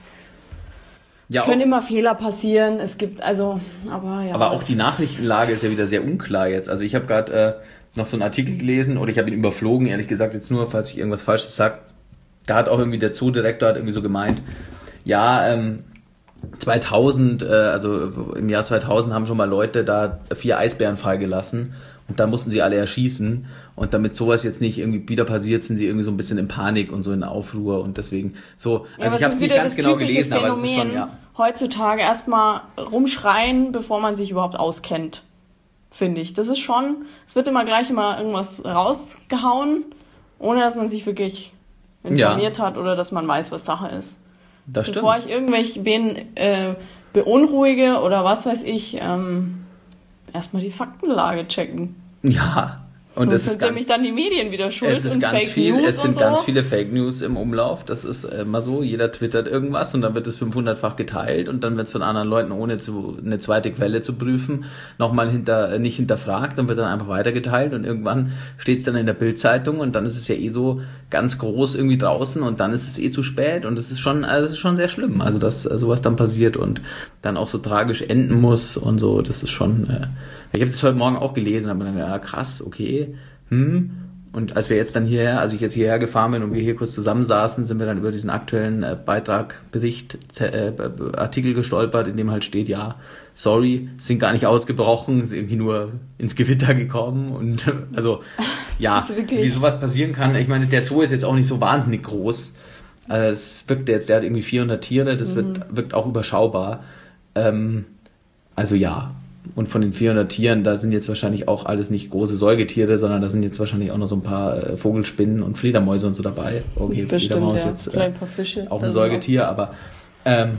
ja, können auch, immer Fehler passieren. Es gibt also, aber ja. aber auch es die ist- Nachrichtenlage ist ja wieder sehr unklar jetzt. Also ich habe gerade äh, noch so einen Artikel gelesen oder ich habe ihn überflogen, ehrlich gesagt, jetzt nur, falls ich irgendwas Falsches sage. Da hat auch irgendwie der Zoodirektor hat irgendwie so gemeint, ja, ähm, zweitausend, äh, also im Jahr zweitausend haben schon mal Leute da vier Eisbären freigelassen und dann mussten sie alle erschießen und damit sowas jetzt nicht irgendwie wieder passiert, sind sie irgendwie so ein bisschen in Panik und so in Aufruhr und deswegen so, Ja, also aber ich es habe es ist nicht wieder ganz das genau typische gelesen, aber das ist schon, Phänomen, ja. heutzutage erstmal rumschreien, bevor man sich überhaupt auskennt, finde ich. Das ist schon, es wird immer gleich immer irgendwas rausgehauen, ohne dass man sich wirklich informiert hat oder dass man weiß, was Sache ist. Das stimmt. Bevor ich irgendwen äh, beunruhige oder was weiß ich, ähm, erstmal die Faktenlage checken. Ja, und Und es sind ist ganz, nämlich dann die Medien wieder schuld es ist und ganz Fake viel, News es sind und so. ganz viele Fake News im Umlauf. Das ist immer so. Jeder twittert irgendwas und dann wird es fünfhundertfach geteilt und dann wird es von anderen Leuten, ohne zu, eine zweite Quelle zu prüfen, nochmal hinter, nicht hinterfragt und wird dann einfach weitergeteilt und irgendwann steht es dann in der Bild-Zeitung und dann ist es ja eh so ganz groß irgendwie draußen und dann ist es eh zu spät und es ist schon, also es ist schon sehr schlimm, also dass sowas dann passiert und dann auch so tragisch enden muss und so. Das ist schon. Äh, ich habe das heute Morgen auch gelesen, aber dann ja krass, okay. Hm. Und als wir jetzt dann hierher, also ich jetzt hierher gefahren bin und wir hier kurz zusammensaßen, sind wir dann über diesen aktuellen äh, Beitrag, Bericht, äh, Artikel gestolpert, in dem halt steht, ja, sorry, sind gar nicht ausgebrochen, sind irgendwie nur ins Gewitter gekommen und äh, also ja, wie sowas passieren kann. Ich meine, der Zoo ist jetzt auch nicht so wahnsinnig groß. Also es wirkt jetzt, der hat irgendwie vierhundert Tiere, das mhm. wird, wirkt auch überschaubar. Ähm, also ja. Und von den vierhundert Tieren, da sind jetzt wahrscheinlich auch alles nicht große Säugetiere, sondern da sind jetzt wahrscheinlich auch noch so ein paar äh, Vogelspinnen und Fledermäuse und so dabei. Okay, Bestimmt, Fledermaus ja. jetzt äh, Vielleicht ein paar Fische. auch ein Säugetier, aber ähm,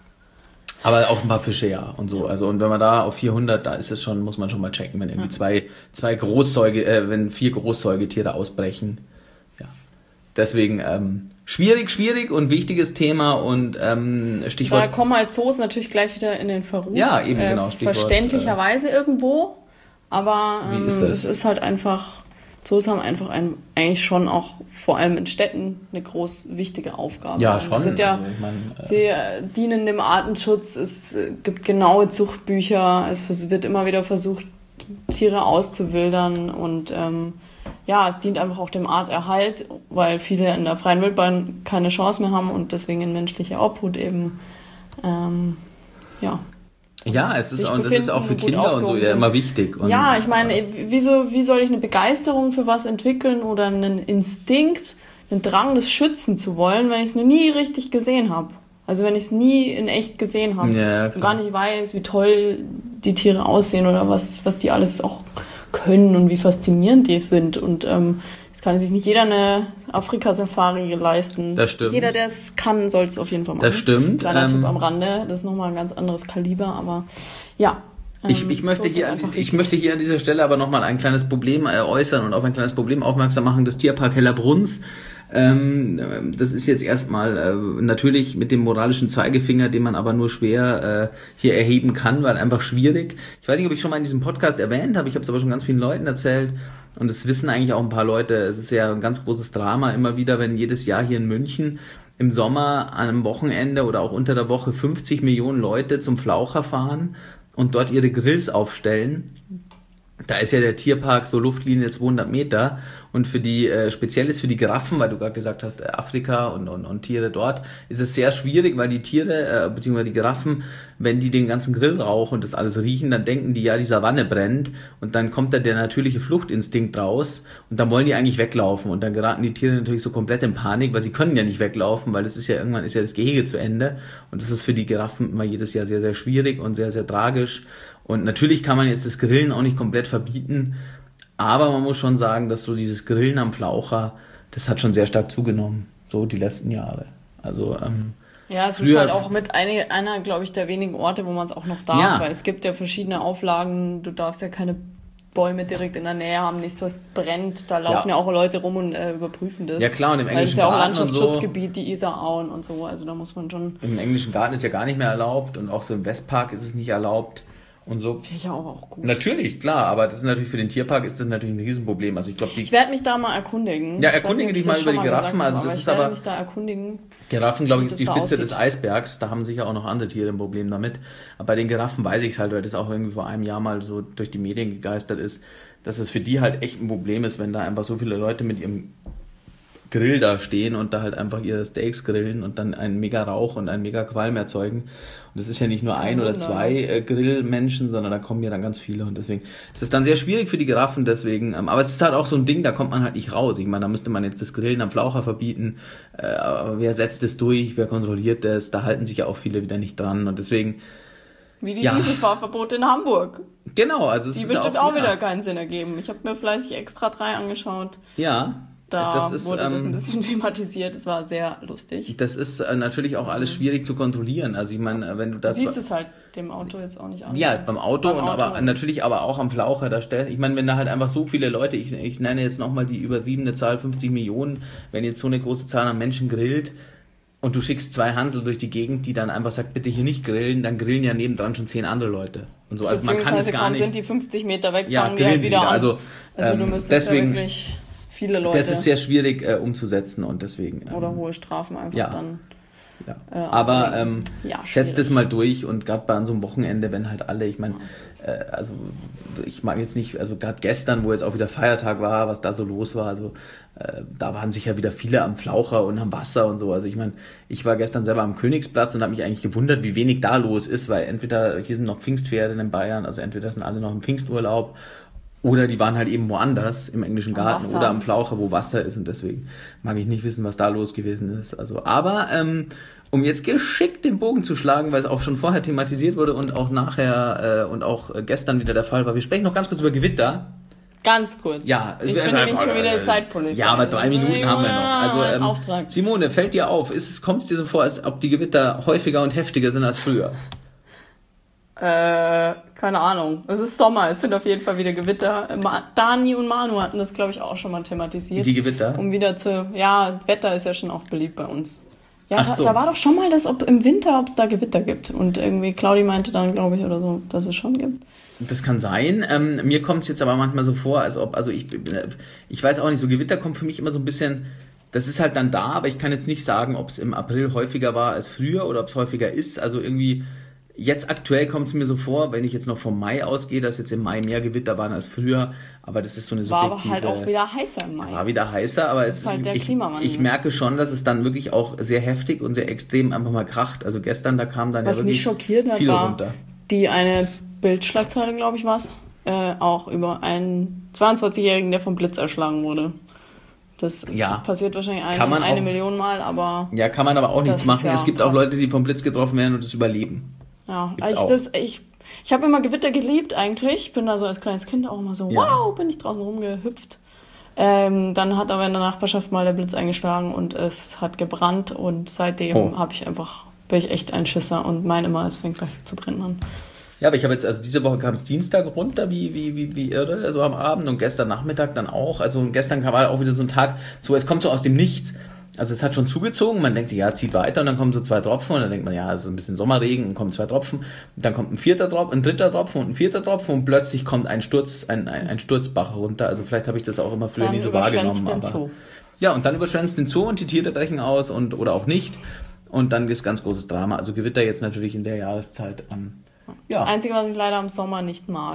aber auch ein paar Fische, ja, und so. Also und wenn man da auf vierhundert, da ist es schon, muss man schon mal checken, wenn irgendwie ja. zwei zwei Großsäuge, äh, wenn vier Großsäugetiere ausbrechen. Ja, deswegen ähm, schwierig, schwierig und wichtiges Thema und ähm, Stichwort... Da kommen halt Zoos natürlich gleich wieder in den Verruf. Ja, eben, genau. Äh, Stichwort, verständlicherweise äh, irgendwo, aber ähm, wie ist das? es ist halt einfach, Zoos haben einfach ein, eigentlich schon auch vor allem in Städten eine groß wichtige Aufgabe. Ja, also schon. Sind ja, also, ich mein, äh, sie äh, dienen dem Artenschutz, es äh, gibt genaue Zuchtbücher, es wird immer wieder versucht, Tiere auszuwildern und ähm, ja, es dient einfach auch dem Arterhalt, weil viele in der freien Wildbahn keine Chance mehr haben und deswegen in menschlicher Obhut eben, ähm, ja. Ja, es ist, und das ist auch für Kinder und so ja immer wichtig. Und, ja, ich meine, wieso, wie soll ich eine Begeisterung für was entwickeln oder einen Instinkt, einen Drang, das schützen zu wollen, wenn ich es noch nie richtig gesehen habe? Also wenn ich es nie in echt gesehen habe ja, und gar nicht weiß, wie toll die Tiere aussehen oder was, was die alles auch können und wie faszinierend die sind. Und ähm, es kann sich nicht jeder eine Afrika-Safari leisten. Das stimmt. Jeder, der es kann, soll es auf jeden Fall machen. Das stimmt. Kleiner ähm, Tipp am Rande, das ist nochmal ein ganz anderes Kaliber, aber ja. Ähm, ich, ich, möchte so hier, ich möchte hier an dieser Stelle aber nochmal ein kleines Problem äh, äußern und auf ein kleines Problem aufmerksam machen. Das Tierpark Hellerbrunns, ähm, das ist jetzt erstmal äh, natürlich mit dem moralischen Zeigefinger, den man aber nur schwer äh, hier erheben kann, weil einfach schwierig. Ich weiß nicht, ob ich schon mal in diesem Podcast erwähnt habe, ich habe es aber schon ganz vielen Leuten erzählt und es wissen eigentlich auch ein paar Leute. Es ist ja ein ganz großes Drama immer wieder, wenn jedes Jahr hier in München im Sommer an einem Wochenende oder auch unter der Woche fünfzig Millionen Leute zum Flaucher fahren und dort ihre Grills aufstellen Da ist ja der Tierpark so Luftlinie zweihundert Meter und für die, äh, speziell ist für die Giraffen, weil du gerade gesagt hast, äh, Afrika und, und, und Tiere dort, ist es sehr schwierig, weil die Tiere, äh, beziehungsweise die Giraffen, wenn die den ganzen Grillrauch und das alles riechen, dann denken die, ja, die Savanne brennt und dann kommt da der natürliche Fluchtinstinkt raus und dann wollen die eigentlich weglaufen und dann geraten die Tiere natürlich so komplett in Panik, weil sie können ja nicht weglaufen, weil das ist ja irgendwann ist ja das Gehege zu Ende und das ist für die Giraffen immer jedes Jahr sehr, sehr schwierig und sehr, sehr tragisch. Und natürlich kann man jetzt das Grillen auch nicht komplett verbieten, aber man muss schon sagen, dass so dieses Grillen am Flaucher, das hat schon sehr stark zugenommen, so die letzten Jahre. Also ähm, ja, es früher, ist halt auch mit einer, einer glaube ich, der wenigen Orte, wo man es auch noch darf, ja. weil es gibt ja verschiedene Auflagen, du darfst ja keine Bäume direkt in der Nähe haben, nichts, was brennt, da laufen ja, ja auch Leute rum und äh, überprüfen das. Ja klar, und im weil englischen Garten Garten ist ja auch Landschaftsschutzgebiet, so, die Isarauen und so, also da muss man schon... Im englischen Garten ist ja gar nicht mehr erlaubt und auch so im Westpark ist es nicht erlaubt. Und so. Finde ich ja auch gut. Natürlich, klar, aber das ist natürlich für den Tierpark ist das natürlich ein Riesenproblem. Also ich glaube, die. Ich werde mich da mal erkundigen. Ja, erkundige dich mal über die Giraffen. Also das ist aber. Ich werde mich da erkundigen. Giraffen, glaube ich, ist die Spitze des Eisbergs. Da haben sicher auch noch andere Tiere ein Problem damit. Aber bei den Giraffen weiß ich es halt, weil das auch irgendwie vor einem Jahr mal so durch die Medien gegeistert ist, dass es für die halt echt ein Problem ist, wenn da einfach so viele Leute mit ihrem Grill da stehen und da halt einfach ihre Steaks grillen und dann einen mega Rauch und einen mega Qualm erzeugen. Und das ist ja nicht nur ein oder zwei äh, Grillmenschen, sondern da kommen ja dann ganz viele und deswegen ist es dann sehr schwierig für die Giraffen deswegen. Ähm, aber es ist halt auch so ein Ding, da kommt man halt nicht raus. Ich meine, da müsste man jetzt das Grillen am Flaucher verbieten. Äh, aber wer setzt das durch? Wer kontrolliert das? Da halten sich ja auch viele wieder nicht dran und deswegen... Wie die ja. Dieselfahrverbote in Hamburg. Genau, also es die ist bestimmt ja auch, auch wieder ja. keinen Sinn ergeben. Ich habe mir fleißig Extra drei angeschaut. Ja. Da das ist, wurde ähm, das ein bisschen thematisiert, es war sehr lustig. Das ist äh, natürlich auch alles schwierig zu kontrollieren. Also ich meine, wenn du das... Du siehst es halt dem Auto jetzt auch nicht an. Ja, beim Auto, beim und Auto. aber natürlich aber auch am Flaucher. Da stellt, ich meine, wenn da halt einfach so viele Leute, ich, ich nenne jetzt nochmal die übertriebene Zahl fünfzig Millionen, wenn jetzt so eine große Zahl an Menschen grillt und du schickst zwei Hansel durch die Gegend, die dann einfach sagt, bitte hier nicht grillen, dann grillen ja nebendran schon zehn andere Leute. Und so, also man kann es gar nicht... sind die fünfzig Meter weg, ja, fangen die halt wieder, wieder an. Also, also ähm, du müsstest deswegen, ja wirklich... Viele Leute. Das ist sehr schwierig äh, umzusetzen und deswegen... Ähm, oder hohe Strafen einfach ja, dann. Ja. Äh, Aber ähm, ja, setzt es mal durch und gerade bei so einem Wochenende, wenn halt alle, ich meine, äh, also ich mag jetzt nicht, also gerade gestern, wo jetzt auch wieder Feiertag war, was da so los war, also äh, da waren sicher wieder viele am Flaucher und am Wasser und so. Also ich meine, ich war gestern selber am Königsplatz und habe mich eigentlich gewundert, wie wenig da los ist, weil entweder hier sind noch Pfingstferien in Bayern, also entweder sind alle noch im Pfingsturlaub oder die waren halt eben woanders im englischen Garten Wasser. Oder am Flaucher, wo Wasser ist und deswegen mag ich nicht wissen, was da los gewesen ist. Also, aber ähm, um jetzt geschickt den Bogen zu schlagen, weil es auch schon vorher thematisiert wurde und auch nachher äh, und auch äh, gestern wieder der Fall war. Wir sprechen noch ganz kurz über Gewitter. Ganz kurz. Ja, ich bin nämlich schon wieder Zeitpolizei. Ja, aber drei Minuten haben wir noch. Also ähm, Auftrag. Simone, fällt dir auf, ist es kommt es dir so vor, als ob die Gewitter häufiger und heftiger sind als früher? Äh, keine Ahnung. Es ist Sommer, es sind auf jeden Fall wieder Gewitter. Dani und Manu hatten das, glaube ich, auch schon mal thematisiert. Die Gewitter? Um wieder zu, ja, Wetter ist ja schon auch beliebt bei uns. Ja, Ach so. Da war doch schon mal das, ob im Winter, ob es da Gewitter gibt. Und irgendwie, Claudi meinte dann, glaube ich, oder so, dass es schon gibt. Das kann sein. Ähm, mir kommt es jetzt aber manchmal so vor, als ob, also ich, ich weiß auch nicht, so Gewitter kommt für mich immer so ein bisschen, das ist halt dann da, aber ich kann jetzt nicht sagen, ob es im April häufiger war als früher oder ob es häufiger ist. Also irgendwie, jetzt aktuell kommt es mir so vor, wenn ich jetzt noch vom Mai ausgehe, dass jetzt im Mai mehr Gewitter waren als früher, aber das ist so eine subjektive... War aber halt auch wieder heißer im Mai. War wieder heißer, aber es ist halt der ich, Klimawandel. Ich merke schon, dass es dann wirklich auch sehr heftig und sehr extrem einfach mal kracht. Also gestern, da kam dann Was ja wirklich mich schockiert hat, viel war runter. Die eine Bildschlagzeile, glaube ich, war es, äh, auch über einen zweiundzwanzigjährigen, der vom Blitz erschlagen wurde. Das ist, ja. passiert wahrscheinlich eine, kann man eine auch, Million Mal, aber... Ja, kann man aber auch nichts machen. Ja es gibt krass. Auch Leute, die vom Blitz getroffen werden und das überleben. Ja, also das, ich, ich habe immer Gewitter geliebt eigentlich. Bin da so als kleines Kind auch immer so, ja. wow, bin ich draußen rumgehüpft. Ähm, dann hat aber in der Nachbarschaft mal der Blitz eingeschlagen und es hat gebrannt und seitdem oh. habe ich einfach, bin ich echt ein Schisser und meine immer, es fängt gleich zu brennen an. Ja, aber ich habe jetzt, also diese Woche kam es Dienstag runter, wie, wie, wie, wie irre, so am Abend und gestern Nachmittag dann auch. Also gestern kam auch wieder so ein Tag, so es kommt so aus dem Nichts. Also es hat schon zugezogen, man denkt sich, ja, zieht weiter und dann kommen so zwei Tropfen und dann denkt man, ja, es ist ein bisschen Sommerregen und kommen zwei Tropfen und dann kommt ein vierter Tropfen, ein dritter Tropfen und ein vierter Tropfen und plötzlich kommt ein Sturz, ein, ein, ein Sturzbach runter. Also vielleicht habe ich das auch immer früher dann nie so wahrgenommen. Den aber Zoo. Ja, und dann überschwemmst den Zoo und die Tiere brechen aus und oder auch nicht und dann ist ganz großes Drama. Also Gewitter jetzt natürlich in der Jahreszeit. Ähm, ja. Das Einzige, was ich leider im Sommer nicht mag.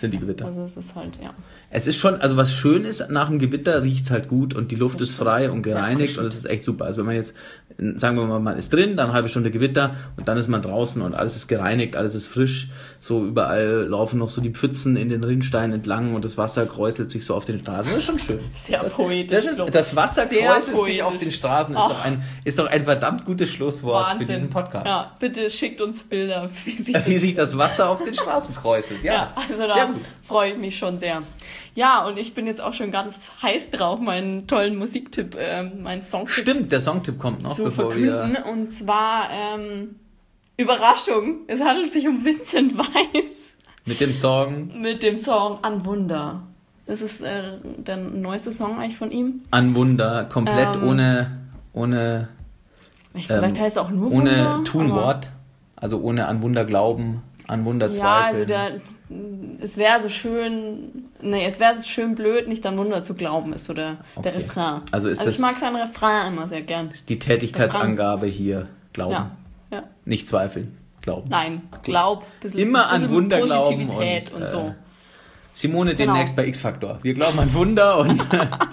sind die Gewitter. Also es ist halt, ja. Es ist schon, also was schön ist, nach dem Gewitter riecht es halt gut und die Luft Das ist frei und gereinigt und es ist echt super. Also wenn man jetzt, sagen wir mal, man ist drin, dann eine halbe Stunde Gewitter und dann ist man draußen und alles ist gereinigt, alles ist frisch. So überall laufen noch so die Pfützen in den Rinnsteinen entlang und das Wasser kräuselt sich so auf den Straßen. Das ist schon schön. Sehr das, poetisch. Das, ist, das Wasser Sehr kräuselt poetisch. sich auf den Straßen. Ist doch, ein, ist doch ein verdammt gutes Schlusswort Wahnsinn. für diesen Podcast. Ja, bitte schickt uns Bilder, wie sich, wie sich das Wasser auf den Straßen kräuselt. Ja, ja also da freue ich mich schon sehr. Ja, und ich bin jetzt auch schon ganz heiß drauf, meinen tollen Musiktipp, äh, meinen Songtipp. Stimmt, der Songtipp kommt noch, zu bevor verkünden. wir... Und zwar, ähm, Überraschung, es handelt sich um Vincent Weiss. Mit dem Song... Mit dem Song An Wunder. Das ist äh, der neueste Song eigentlich von ihm. An Wunder, komplett ähm, ohne... ohne Vielleicht ähm, heißt es auch nur ohne Wunder. Ohne Tunwort, also ohne an Wunder glauben, an Wunder zweifeln. Ja, also der, es wäre so schön, nee, es wäre so schön blöd, nicht an Wunder zu glauben, ist so der, okay. der Refrain. Also, ist also das, ich mag seinen Refrain immer sehr gern. Ist die Tätigkeitsangabe hier, glauben. Ja, ja. Nicht zweifeln, glauben. Nein, glaub. Bisschen, immer an bisschen Wunder glauben. Positivität und, und so. Äh, Simone genau. demnächst bei X-Factor. Wir glauben an Wunder und...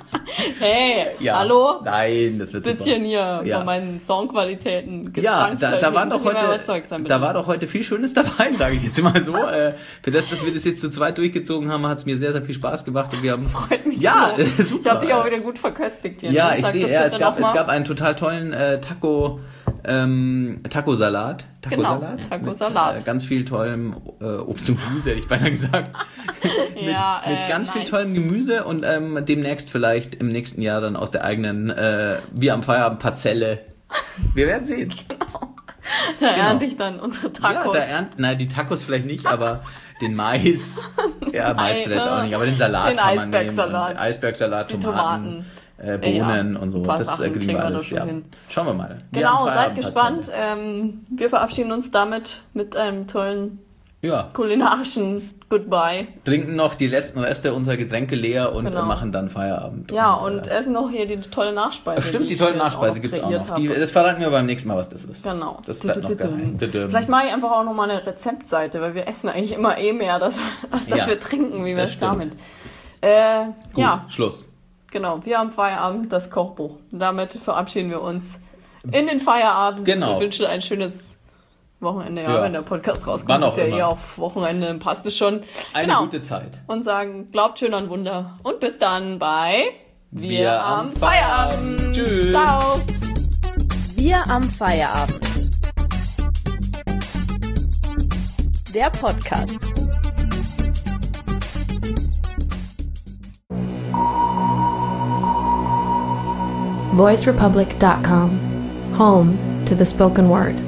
Hey, ja, hallo? Nein, das wird super. Bisschen hier ja. von meinen Songqualitäten. Ja, da, da, war doch heute, sein, da war doch heute viel Schönes dabei, sage ich jetzt mal so. äh, für das, dass wir das jetzt zu zweit durchgezogen haben, hat es mir sehr, sehr viel Spaß gemacht. Und wir haben, das freut mich ja, so. super. Ich habe dich auch wieder gut verköstigt hier. Ja, ich sehe, ja, es, gab, es gab einen total tollen äh, Taco... Ähm, Taco-Salat. Taco-Salat. Genau, Taco-Salat. Mit äh, ganz viel tollem äh, Obst und Gemüse, hätte ich beinahe gesagt. mit, ja, äh, mit ganz nein. viel tollem Gemüse und ähm, demnächst vielleicht im nächsten Jahr dann aus der eigenen äh, Wir am Feierabend Parzelle. Wir werden sehen. Genau. Da genau. ernte ich dann unsere Tacos. Ja, da ernten, nein, die Tacos vielleicht nicht, aber den Mais. Ja, Mais vielleicht auch nicht, aber den Salat den kann man Eisbergsalat. nehmen. Eisbergsalat, Tomaten. Tomaten. Äh, Bohnen ja, und so. Das äh, kriegen wir alles. Ja. Hin. Schauen wir mal. Wir genau, seid gespannt. Ähm, wir verabschieden uns damit mit einem tollen ja. kulinarischen Goodbye. Trinken noch die letzten Reste unserer Getränke leer und genau. machen dann Feierabend. Ja, und, und äh, essen noch hier die tolle Nachspeise. Stimmt, die, die tolle Nachspeise gibt es auch noch. Die, das verraten wir beim nächsten Mal, was das ist. Genau. Das bleibt noch geheim. Vielleicht mache ich einfach auch noch mal eine Rezeptseite, weil wir essen eigentlich immer eh mehr, als, als dass ja, wir trinken, wie wir es damit. Äh, Gut, ja. Schluss. Genau, wir haben Feierabend, das Kochbuch. Damit verabschieden wir uns in den Feierabend. Genau. Ich wünsche ein schönes Wochenende, ja, ja. wenn der Podcast rauskommt. Wann auch ist ja immer. eh auf Wochenende, passt es schon. Eine genau. gute Zeit. Und sagen, glaubt schön an Wunder. Und bis dann bei Wir, wir am Feierabend. Feierabend. Tschüss. Ciao. Wir am Feierabend. Der Podcast. voice republic dot com, home to the spoken word.